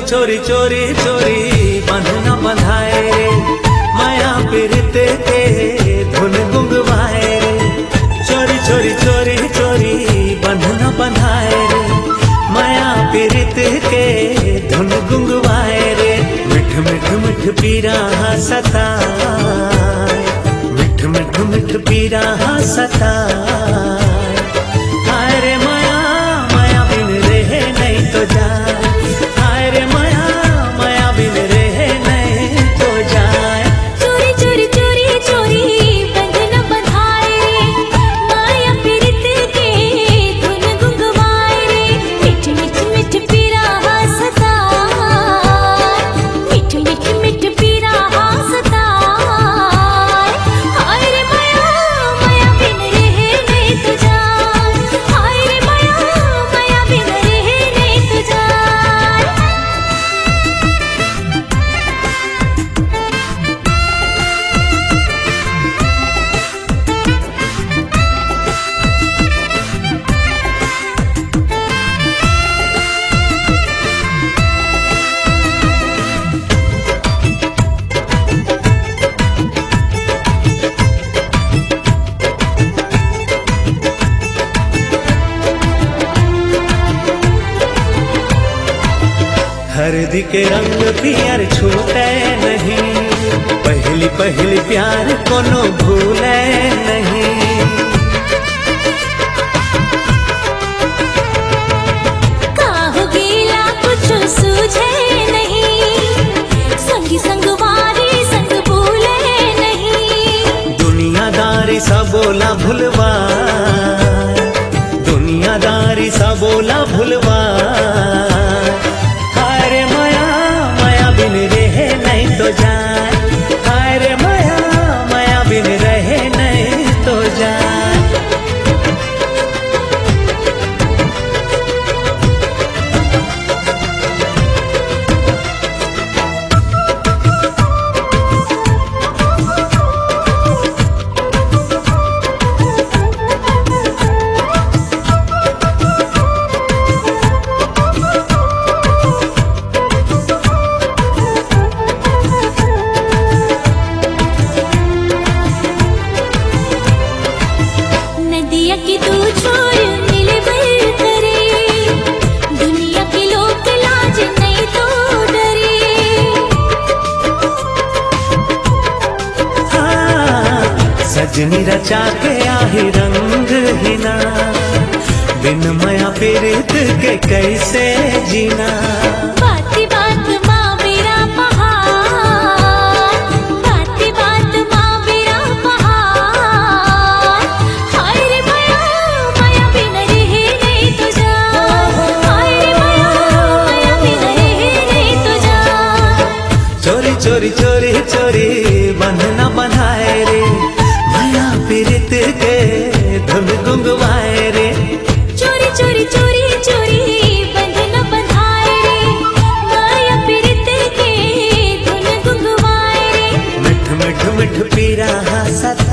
चोरी चोरी चोरी बंधना बंधाए रे, माया पीरित के धुन गुंगवाए रे। चोरी चोरी चोरी चोरी बंधना बंधाए रे, माया पीरित के धुन गुंगवाए रे। मिठ मिठ मिठ पीरा सताए, मिठ मिठ मिठ पीरा सताए। हाय रे माया माया बिन रहे नहीं तो जाए, हाय रे माया माया बिन रहे नहीं तो जाए। चोरी चोरी चोरी चोरी बंधना बंधाए रे, माया पीरित के धुन गुंगवाए रे। मिठ मिठ मिठ पीरा सताए, मिठ मिठ मिठ पीरा सताए। हाय रे माया माया बिन रहे नहीं तो जाए, हाय रे माया माया बिन रहे नहीं तो जाए। हरदी के रंग पियर छूटे नहीं, पहली पहली प्यार कोनो भूले नहीं। काहू गीला कुछ सूझे नहीं, संगी संगवारी संग भूले नहीं। दुनियादारी सा बोला भुलवा, दुनियादारी सा बोला भुलवा। हाय रे माया माया बिन रहे नहीं तो जाए, हाय रे माया माया बिन रहे नहीं तो जाए। नदिया की तू छोर मिले बर करे, दुनिया के लोग लाज नहीं तो डरे। सजनी रचा के आही रंग हिना, बिन माया पीरित के कैसे जीना। बाती बात माँ मेरा पहाड़, बाती बात माँ मेरा पहाड़। हाय रे माया माया बिन रहे नहीं तो जाए, हाय रे माया माया बिन रहे नहीं तो जाए। चोरी चोरी चोरी चोरी बंधना बंधाए रे, माया पीरित के धुन गुंगवाए रे। चोरी चोरी चोरी चोरी बंधना बंधाए रे, माया पीरित के धुन गुंगवाए रे। मिठ मिठ मिठ पीरा सताए।